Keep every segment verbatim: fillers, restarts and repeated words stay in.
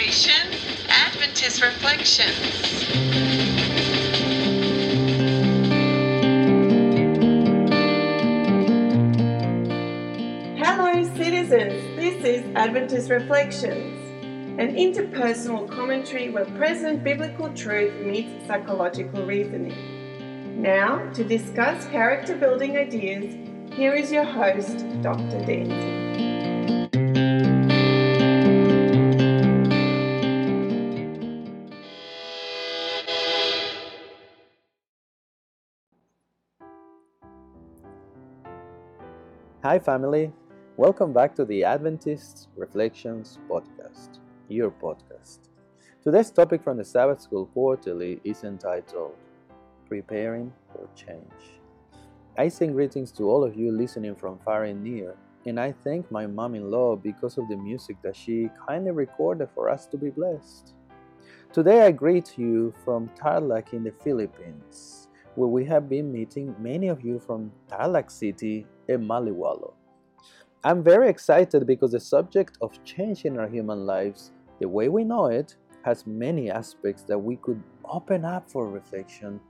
Station, Adventist Reflections. Hello citizens, this is Adventist Reflections, an interpersonal commentary where present biblical truth meets psychological reasoning. Now, to discuss character building ideas, here is your host, Doctor Danzy. Hi family, welcome back to the Adventist Reflections podcast, your podcast. Today's topic from the Sabbath School Quarterly is entitled Preparing for Change. I send greetings to all of you listening from far and near, and I thank my mom-in-law because of the music that she kindly recorded for us to be blessed. Today I greet you from Tarlac in the Philippines, where we have been meeting many of you from Tarlac City and Maliwalo. I'm very excited because the subject of change in our human lives, the way we know it, has many aspects that we could open up for reflection.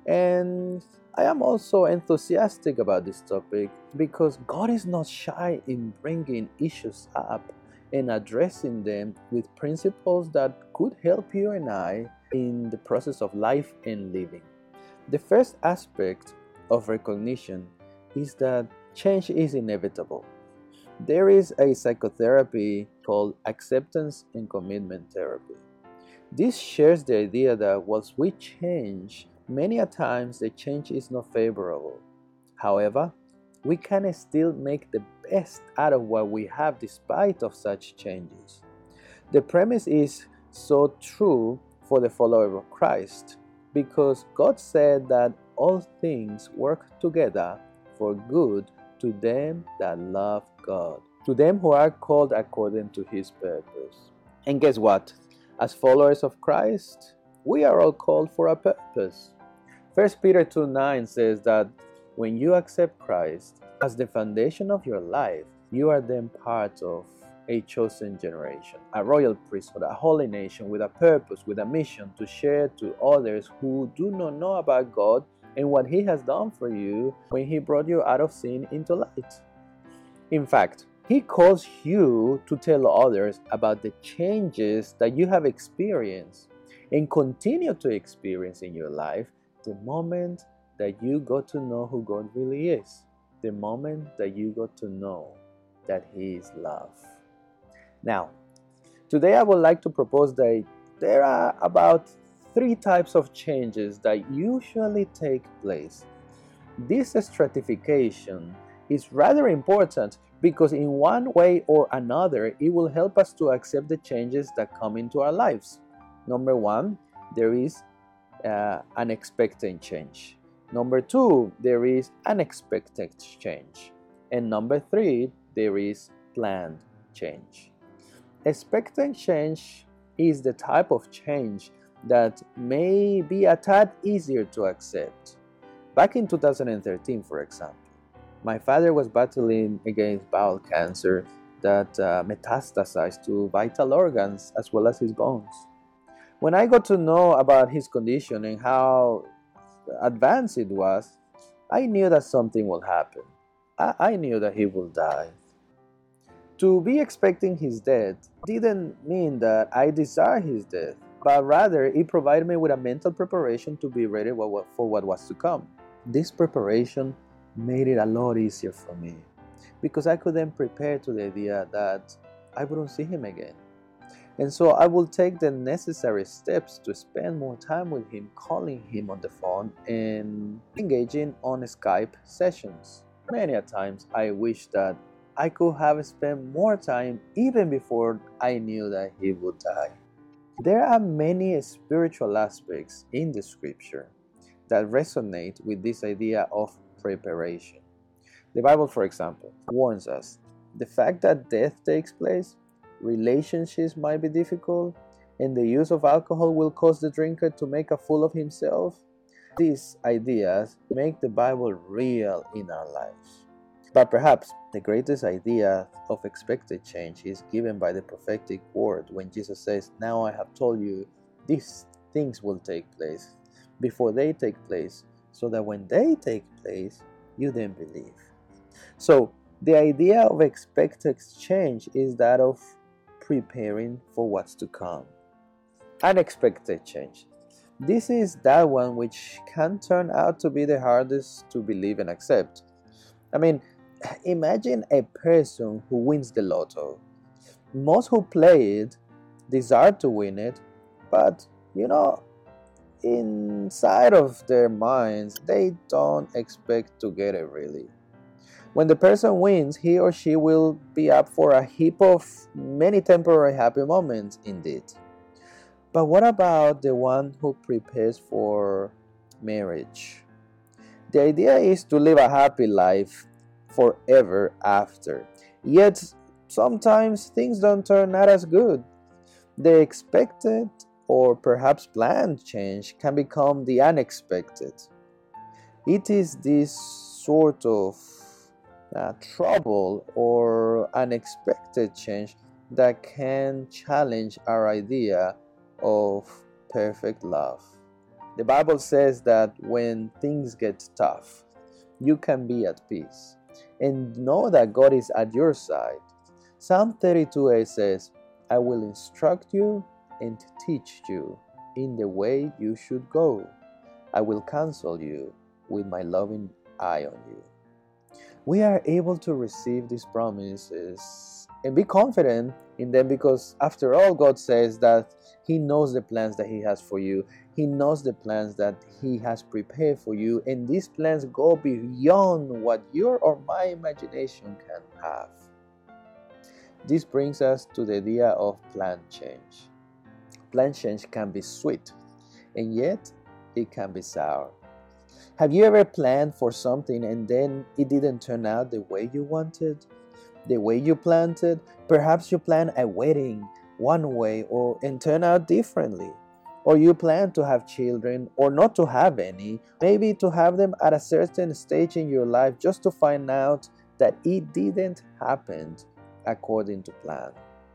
And I am also enthusiastic about this topic because God is not shy in bringing issues up and addressing them with principles that could help you and I in the process of life and living. The first aspect of recognition is that change is inevitable. There is a psychotherapy called acceptance and commitment therapy. This shares the idea that whilst we change, many a times the change is not favorable. However, we can still make the best out of what we have despite of such changes. The premise is so true for the follower of Christ because God said that all things work together for good to them that love God, to them who are called according to His purpose. And guess what? As followers of Christ, we are all called for a purpose. First Peter two nine says that when you accept Christ as the foundation of your life, you are then part of a chosen generation, a royal priesthood, a holy nation with a purpose, with a mission to share to others who do not know about God and what He has done for you when He brought you out of sin into light. In fact, He calls you to tell others about the changes that you have experienced and continue to experience in your life the moment that you got to know who God really is, the moment that you got to know that He is love. Now, today I would like to propose that there are about three types of changes that usually take place. This stratification is rather important because in one way or another it will help us to accept the changes that come into our lives. Number one, there is uh, unexpected change. Number two, there is unexpected change. And number three, there is planned change. Expected change is the type of change that may be a tad easier to accept. Back in two thousand thirteen, for example, my father was battling against bowel cancer that uh, metastasized to vital organs as well as his bones. When I got to know about his condition and how advanced it was, I knew that something would happen. I, I knew that he would die. To be expecting his death didn't mean that I desired his death, but rather it provided me with a mental preparation to be ready for what was to come. This preparation made it a lot easier for me because I could then prepare to the idea that I wouldn't see him again. And so I will take the necessary steps to spend more time with him, calling him on the phone and engaging on Skype sessions. Many a times I wish that I could have spent more time even before I knew that he would die. There are many spiritual aspects in the scripture that resonate with this idea of preparation. The Bible, for example, warns us the fact that death takes place, relationships might be difficult, and the use of alcohol will cause the drinker to make a fool of himself. These ideas make the Bible real in our lives. But perhaps the greatest idea of expected change is given by the prophetic word when Jesus says, "Now I have told you these things will take place before they take place, so that when they take place, you then believe." So the idea of expected change is that of preparing for what's to come. Unexpected change. This is that one which can turn out to be the hardest to believe and accept. I mean, imagine a person who wins the lotto. Most who play it desire to win it, but you know, inside of their minds, they don't expect to get it really. When the person wins, he or she will be up for a heap of many temporary happy moments indeed. But what about the one who prepares for marriage? The idea is to live a happy life forever after. Yet, sometimes things don't turn out as good. The expected or perhaps planned change can become the unexpected. It is this sort of uh, trouble or unexpected change that can challenge our idea of perfect love. The Bible says that when things get tough, you can be at peace and know that God is at your side. Psalm thirty-two eight says, "I will instruct you and teach you in the way you should go. I will counsel you with my loving eye on you." We are able to receive these promises and be confident in them because, after all, God says that He knows the plans that He has for you. He knows the plans that He has prepared for you, and these plans go beyond what your or my imagination can have. This brings us to the idea of plan change. Plan change can be sweet, and yet it can be sour. Have you ever planned for something and then it didn't turn out the way you wanted, the way you planned it? Perhaps you planned a wedding one way or and turn out differently. Or you plan to have children or not to have any, maybe to have them at a certain stage in your life just to find out that it didn't happen according to plan.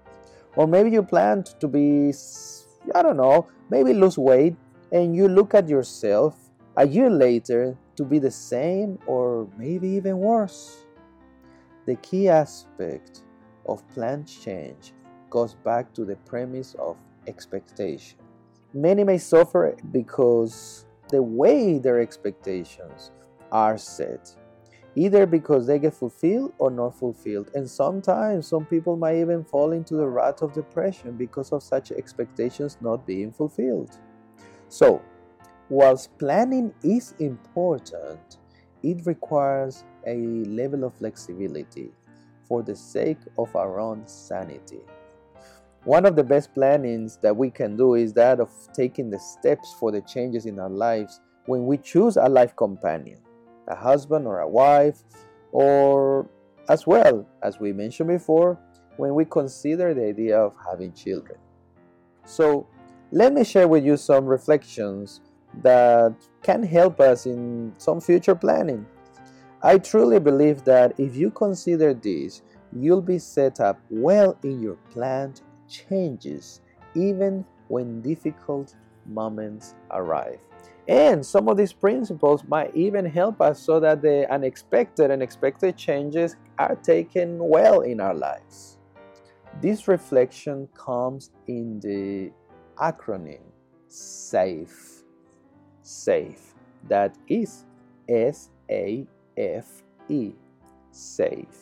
Or maybe you planned to be, I don't know, maybe lose weight and you look at yourself a year later to be the same or maybe even worse. The key aspect of plan change goes back to the premise of expectation. Many may suffer because the way their expectations are set, either because they get fulfilled or not fulfilled. And sometimes some people might even fall into the rut of depression because of such expectations not being fulfilled. So, whilst planning is important, it requires a level of flexibility for the sake of our own sanity. One of the best plannings that we can do is that of taking the steps for the changes in our lives when we choose a life companion, a husband or a wife, or as well, as we mentioned before, when we consider the idea of having children. So, let me share with you some reflections that can help us in some future planning. I truly believe that if you consider this, you'll be set up well in your planned changes, even when difficult moments arrive. And some of these principles might even help us so that the unexpected and expected changes are taken well in our lives. This reflection comes in the acronym SAFE. SAFE. That is S A F E. SAFE.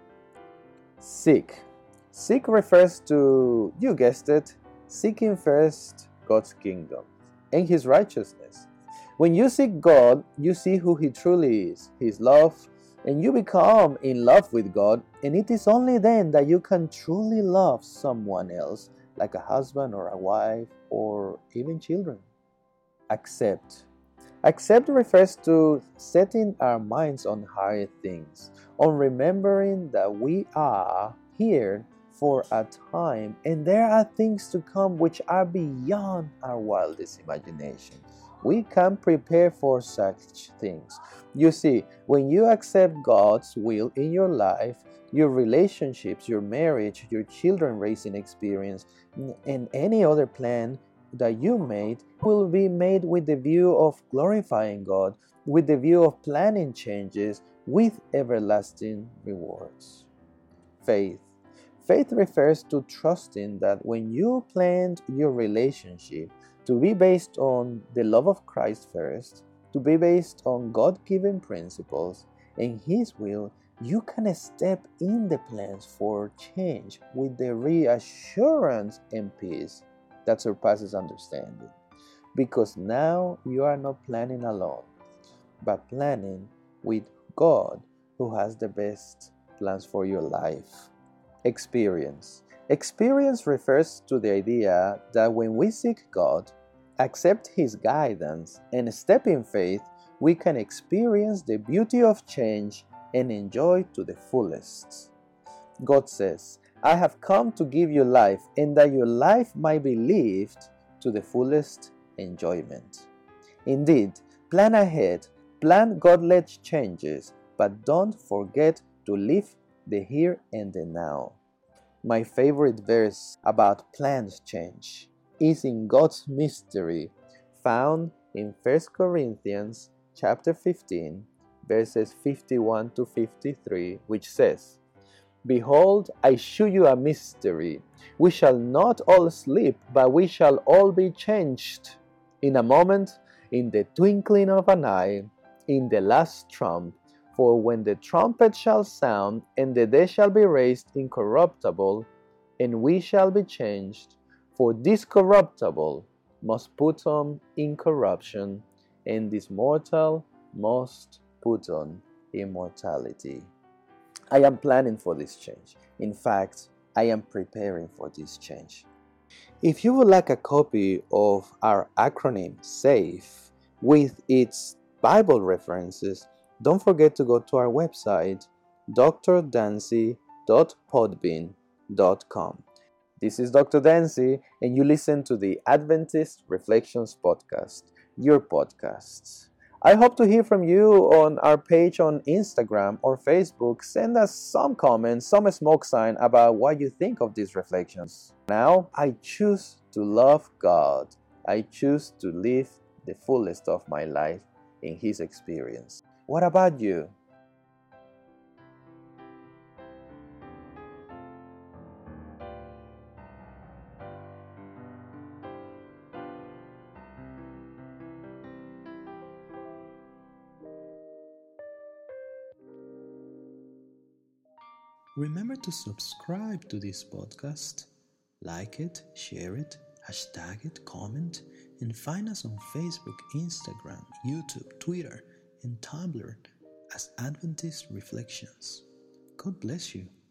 Seek. Seek refers to, you guessed it, seeking first God's kingdom and His righteousness. When you seek God, you see who He truly is, His love, and you become in love with God, and it is only then that you can truly love someone else, like a husband or a wife or even children. Accept. Accept refers to setting our minds on higher things, on remembering that we are here for a time and there are things to come which are beyond our wildest imagination. we can prepare for such things. You see, when you accept God's will in your life, your relationships, your marriage, your children raising experience, and any other plan that you made will be made with the view of glorifying God, with the view of planning changes with everlasting rewards. Faith. Faith refers to trusting that when you planned your relationship to be based on the love of Christ first, to be based on God-given principles and His will, you can step in the plans for change with the reassurance and peace that surpasses understanding. Because now you are not planning alone, but planning with God, who has the best plans for your life. Experience. Experience refers to the idea that when we seek God, accept His guidance, and step in faith, we can experience the beauty of change and enjoy to the fullest. God says, I have come to give you life, and that your life might be lived to the fullest enjoyment. Indeed, plan ahead, plan God-led changes, but don't forget to live the here and the now. My favorite verse about planned change is in God's mystery, found in First Corinthians chapter fifteen, verses fifty-one to fifty-three, which says, Behold, I shew you a mystery. We shall not all sleep, but we shall all be changed in a moment, in the twinkling of an eye, in the last trump. For when the trumpet shall sound, and the dead shall be raised incorruptible, and we shall be changed. For this corruptible must put on incorruption, and this mortal must put on immortality. I am planning for this change. In fact, I am preparing for this change. If you would like a copy of our acronym SAFE with its Bible references, don't forget to go to our website, d r dancy dot podbean dot com. This is Doctor Dancy, and you listen to the Adventist Reflections Podcast, your podcasts. I hope to hear from you on our page on Instagram or Facebook. Send us some comments, some smoke sign about what you think of these reflections. Now, I choose to love God. I choose to live the fullest of my life in His experience. What about you? Remember to subscribe to this podcast, like it, share it, hashtag it, comment, and find us on Facebook, Instagram, YouTube, Twitter, and Tumblr as Adventist Reflections. God bless you.